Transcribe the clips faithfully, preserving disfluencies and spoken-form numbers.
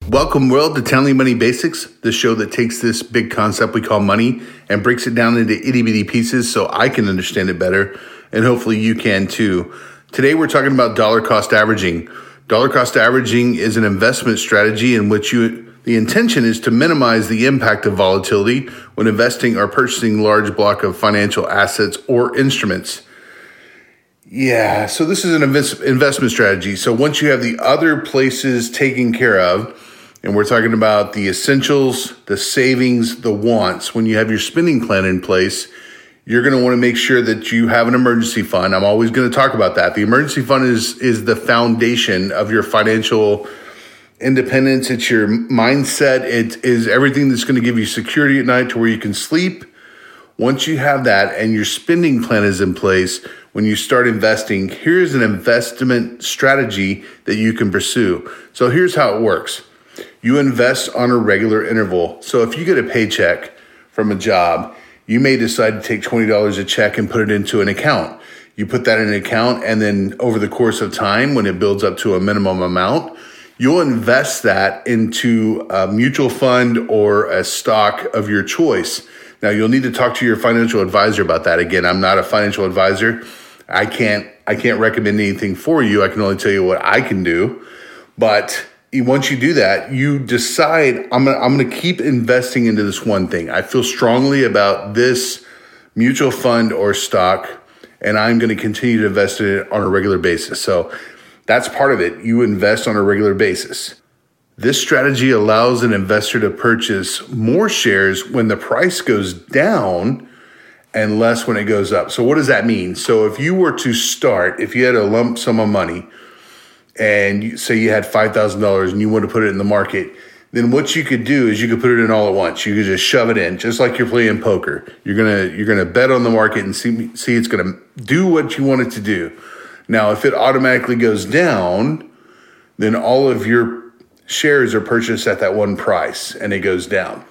Welcome, world, to Townley Money Basics, the show that takes this big concept we call money and breaks it down into itty-bitty pieces so I can understand it better, and hopefully you can too. Today we're talking about dollar cost averaging. Dollar cost averaging is an investment strategy in which you the intention is to minimize the impact of volatility when investing or purchasing large block of financial assets or instruments. Yeah, so this is an invest, investment strategy. So once you have the other places taken care of, and we're talking about the essentials, the savings, the wants. When you have your spending plan in place, you're going to want to make sure that you have an emergency fund. I'm always going to talk about that. The emergency fund is, is the foundation of your financial independence. It's your mindset. It is everything that's going to give you security at night to where you can sleep. Once you have that and your spending plan is in place, when you start investing, here's an investment strategy that you can pursue. So here's how it works. You invest on a regular interval. So if you get a paycheck from a job, you may decide to take twenty dollars a check and put it into an account. You put that in an account, and then over the course of time, when it builds up to a minimum amount, you'll invest that into a mutual fund or a stock of your choice. Now, you'll need to talk to your financial advisor about that. Again, I'm not a financial advisor. I can't I can't recommend anything for you. I can only tell you what I can do. But once you do that, you decide, I'm gonna, I'm gonna keep investing into this one thing. I feel strongly about this mutual fund or stock, and I'm gonna continue to invest in it on a regular basis. So that's part of it. You invest on a regular basis. This strategy allows an investor to purchase more shares when the price goes down and less when it goes up. So what does that mean? So if you were to start, if you had a lump sum of money, and you, say you had five thousand dollars and you want to put it in the market, then what you could do is you could put it in all at once. You could just shove it in, just like you're playing poker. You're gonna you're gonna bet on the market and see see it's gonna do what you want it to do. Now, if it automatically goes down, then all of your shares are purchased at that one price and it goes down.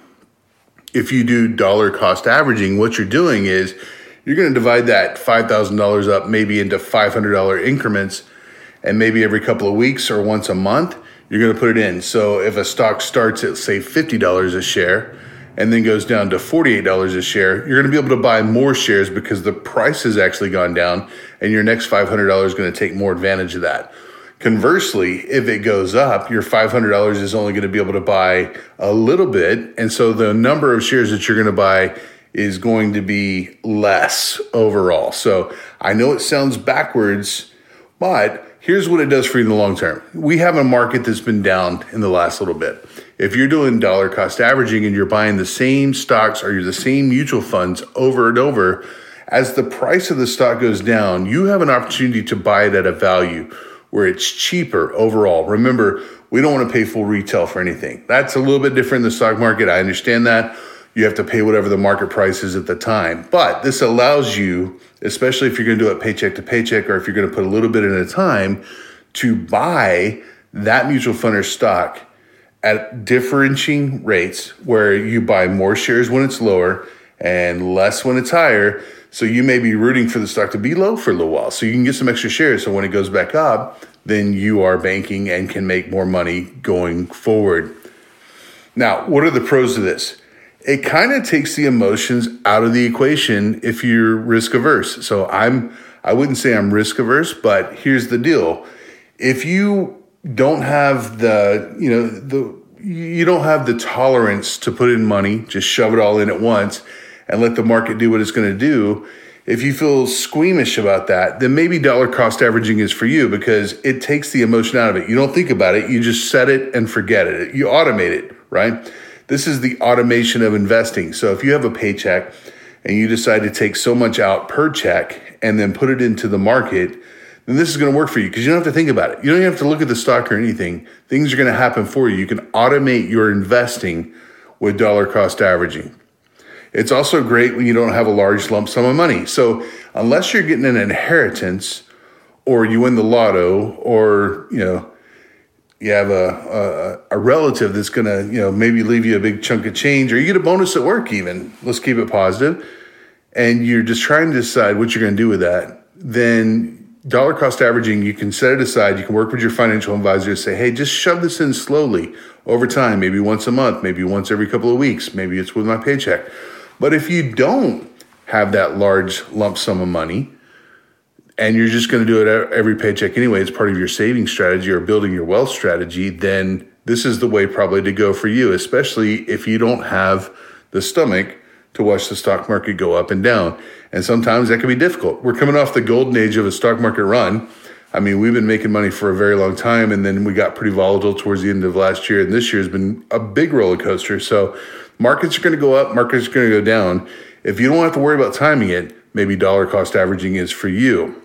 If you do dollar cost averaging, what you're doing is you're gonna divide that five thousand dollars up maybe into five hundred dollars increments. And maybe every couple of weeks or once a month, you're going to put it in. So if a stock starts at, say, fifty dollars a share and then goes down to forty-eight dollars a share, you're going to be able to buy more shares because the price has actually gone down and your next five hundred dollars is going to take more advantage of that. Conversely, if it goes up, your five hundred dollars is only going to be able to buy a little bit. And so the number of shares that you're going to buy is going to be less overall. So I know it sounds backwards, but here's what it does for you in the long term. We have a market that's been down in the last little bit. If you're doing dollar cost averaging and you're buying the same stocks or you're the same mutual funds over and over, as the price of the stock goes down, you have an opportunity to buy it at a value where it's cheaper overall. Remember, we don't want to pay full retail for anything. That's a little bit different in the stock market. I understand that. You have to pay whatever the market price is at the time. But this allows you, especially if you're going to do it paycheck to paycheck or if you're going to put a little bit at a time, to buy that mutual fund or stock at differentiating rates where you buy more shares when it's lower and less when it's higher. So you may be rooting for the stock to be low for a little while so you can get some extra shares. So when it goes back up, then you are banking and can make more money going forward. Now, what are the pros of this? It kind of takes the emotions out of the equation if you're risk averse. So I'm, I wouldn't say I'm risk averse, but here's the deal. If you don't have the, you know, the, you don't have the tolerance to put in money, just shove it all in at once and let the market do what it's going to do. If you feel squeamish about that, then maybe dollar cost averaging is for you because it takes the emotion out of it. You don't think about it. You just set it and forget it. You automate it, right? This is the automation of investing. So if you have a paycheck and you decide to take so much out per check and then put it into the market, then this is going to work for you because you don't have to think about it. You don't even have to look at the stock or anything. Things are going to happen for you. You can automate your investing with dollar cost averaging. It's also great when you don't have a large lump sum of money. So unless you're getting an inheritance or you win the lotto or, you know, you have a, a, a relative that's going to, you know, maybe leave you a big chunk of change or you get a bonus at work even, let's keep it positive, and you're just trying to decide what you're going to do with that, then dollar cost averaging, you can set it aside. You can work with your financial advisor to say, hey, just shove this in slowly over time, maybe once a month, maybe once every couple of weeks, maybe it's with my paycheck. But if you don't have that large lump sum of money and you're just going to do it every paycheck anyway, it's part of your saving strategy or building your wealth strategy, then this is the way probably to go for you, especially if you don't have the stomach to watch the stock market go up and down. And sometimes that can be difficult. We're coming off the golden age of a stock market run. I mean, we've been making money for a very long time, and then we got pretty volatile towards the end of last year, and this year has been a big roller coaster. So markets are going to go up, markets are going to go down. If you don't have to worry about timing it, maybe dollar cost averaging is for you.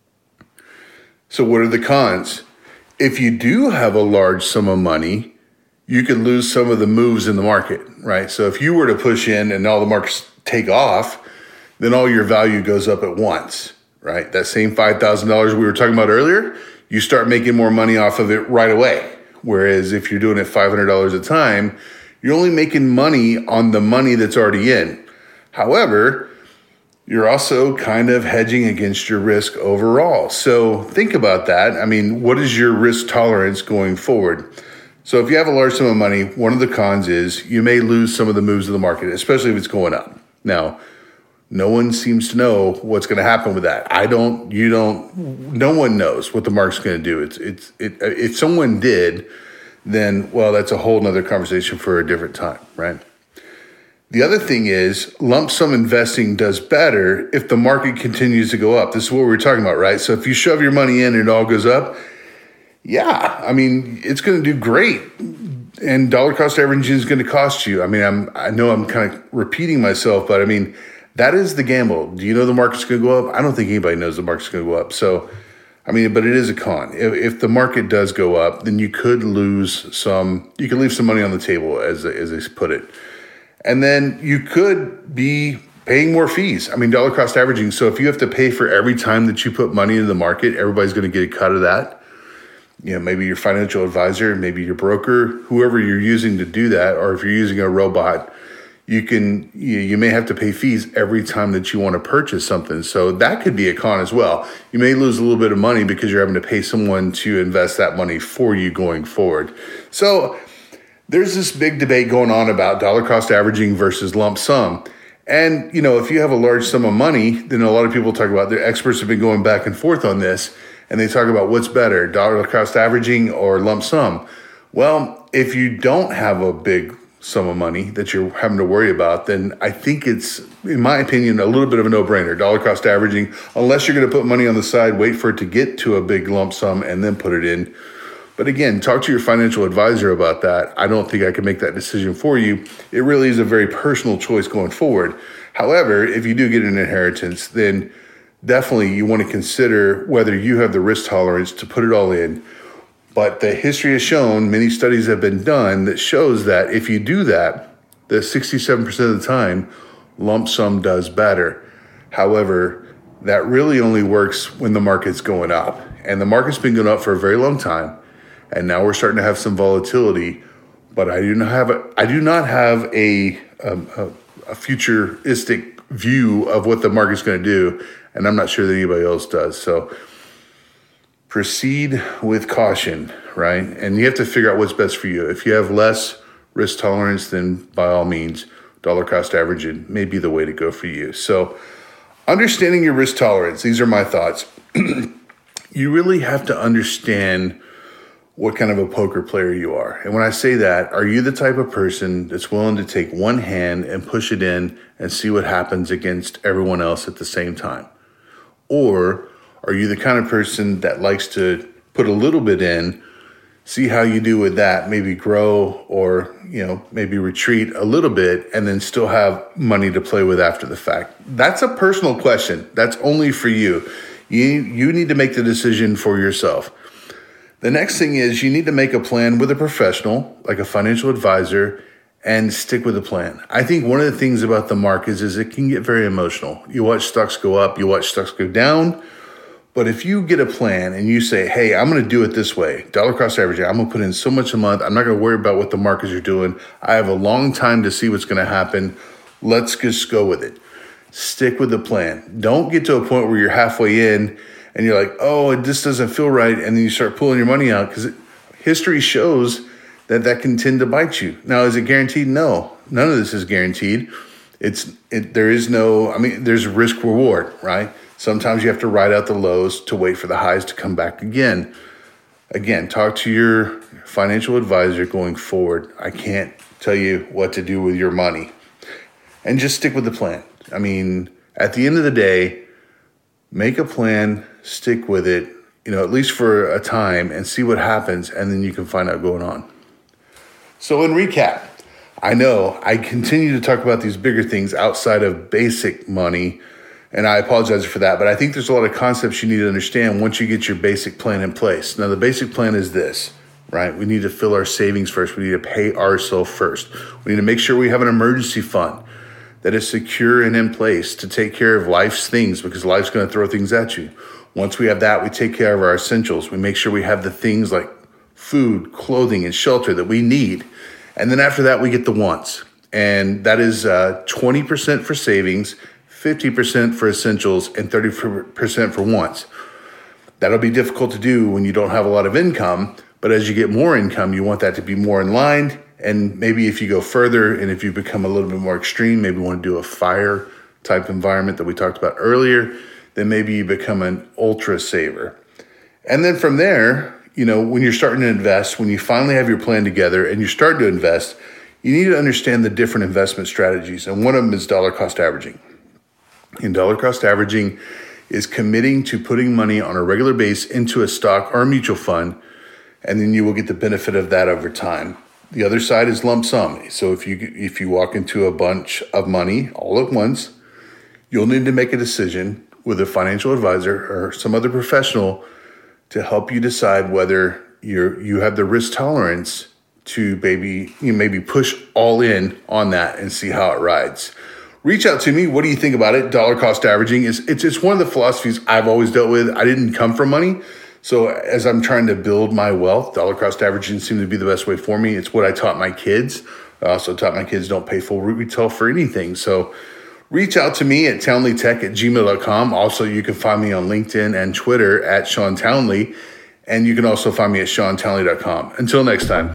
So what are the cons? If you do have a large sum of money, you could lose some of the moves in the market, right? So if you were to push in and all the markets take off, then all your value goes up at once, right? That same five thousand dollars we were talking about earlier, you start making more money off of it right away. Whereas if you're doing it five hundred dollars a time, you're only making money on the money that's already in. However, you're also kind of hedging against your risk overall. So think about that. I mean, what is your risk tolerance going forward? So if you have a large sum of money, one of the cons is you may lose some of the moves of the market, especially if it's going up. Now, no one seems to know what's going to happen with that. I don't, you don't, no one knows what the market's going to do. It's, it's, it, if someone did, then, well, that's a whole nother conversation for a different time, right? The other thing is lump sum investing does better if the market continues to go up. This is what we were talking about, right? So if you shove your money in and it all goes up, yeah, I mean, it's going to do great. And dollar cost averaging is going to cost you. I mean, I'm, I know I'm kind of repeating myself, but I mean, that is the gamble. Do you know the market's going to go up? I don't think anybody knows the market's going to go up. So, I mean, but it is a con. If, if the market does go up, then you could lose some, you could leave some money on the table, as, as they put it. And then you could be paying more fees. I mean, dollar cost averaging. So if you have to pay for every time that you put money into the market, everybody's going to get a cut of that. You know, maybe your financial advisor, maybe your broker, whoever you're using to do that, or if you're using a robot, you can, you, you may have to pay fees every time that you want to purchase something. So that could be a con as well. You may lose a little bit of money because you're having to pay someone to invest that money for you going forward. So there's this big debate going on about dollar cost averaging versus lump sum. And, you know, if you have a large sum of money, then a lot of people talk about, the experts have been going back and forth on this, and they talk about what's better, dollar cost averaging or lump sum. Well, if you don't have a big sum of money that you're having to worry about, then I think it's, in my opinion, a little bit of a no-brainer, dollar cost averaging, unless you're going to put money on the side, wait for it to get to a big lump sum, and then put it in. But again, talk to your financial advisor about that. I don't think I can make that decision for you. It really is a very personal choice going forward. However, if you do get an inheritance, then definitely you want to consider whether you have the risk tolerance to put it all in. But the history has shown, many studies have been done that shows that if you do that, that sixty-seven percent of the time, lump sum does better. However, that really only works when the market's going up. And the market's been going up for a very long time. And now we're starting to have some volatility, but I do not have a, I do not have a, a, a futuristic view of what the market's going to do, and I'm not sure that anybody else does. So proceed with caution, right? And you have to figure out what's best for you. If you have less risk tolerance, then by all means, dollar cost averaging may be the way to go for you. So understanding your risk tolerance, these are my thoughts. You really have to understand what kind of a poker player you are. And when I say that, are you the type of person that's willing to take one hand and push it in and see what happens against everyone else at the same time? Or are you the kind of person that likes to put a little bit in, see how you do with that, maybe grow or, you know, maybe retreat a little bit and then still have money to play with after the fact? That's a personal question. That's only for you. You, you need to make the decision for yourself. The next thing is you need to make a plan with a professional, like a financial advisor, and stick with the plan. I think one of the things about the markets is it can get very emotional. You watch stocks go up, you watch stocks go down. But if you get a plan and you say, hey, I'm going to do it this way, dollar cost averaging, I'm going to put in so much a month. I'm not going to worry about what the markets are doing. I have a long time to see what's going to happen. Let's just go with it. Stick with the plan. Don't get to a point where you're halfway in and you're like, oh, this doesn't feel right. And then you start pulling your money out because history shows that that can tend to bite you. Now, is it guaranteed? No, none of this is guaranteed. It's it, there is no, I mean, there's risk reward, right? Sometimes you have to ride out the lows to wait for the highs to come back again. Again, talk to your financial advisor going forward. I can't tell you what to do with your money. And just stick with the plan. I mean, at the end of the day, make a plan, stick with it, you know, at least for a time and see what happens. And then you can find out what's going on. So in recap, I know I continue to talk about these bigger things outside of basic money, and I apologize for that, but I think there's a lot of concepts you need to understand once you get your basic plan in place. Now, the basic plan is this, right? We need to fill our savings first. We need to pay ourselves first. We need to make sure we have an emergency fund that is secure and in place to take care of life's things, because life's going to throw things at you. Once we have that, we take care of our essentials. We make sure we have the things like food, clothing, and shelter that we need. And then after that, we get the wants. And that is uh, twenty percent for savings, fifty percent for essentials, and thirty percent for wants. That'll be difficult to do when you don't have a lot of income. But as you get more income, you want that to be more in line. And maybe if you go further and if you become a little bit more extreme, maybe you want to do a fire type environment that we talked about earlier, then maybe you become an ultra saver. And then from there, you know, when you're starting to invest, when you finally have your plan together and you're starting to invest, you need to understand the different investment strategies. And one of them is dollar cost averaging. And dollar cost averaging is committing to putting money on a regular base into a stock or a mutual fund, and then you will get the benefit of that over time. The other side is lump sum. So if you if you walk into a bunch of money all at once, you'll need to make a decision with a financial advisor or some other professional to help you decide whether you're you have the risk tolerance to maybe you maybe push all in on that and see how it rides. Reach out to me. What do you think about it? Dollar cost averaging is it's it's one of the philosophies I've always dealt with. I didn't come from money. So as I'm trying to build my wealth, dollar cost averaging seemed to be the best way for me. It's what I taught my kids. I also taught my kids don't pay full retail for anything. So reach out to me at townleytech at gmail dot com. Also, you can find me on LinkedIn and Twitter at Sean Townley. And you can also find me at sean townley dot com. Until next time.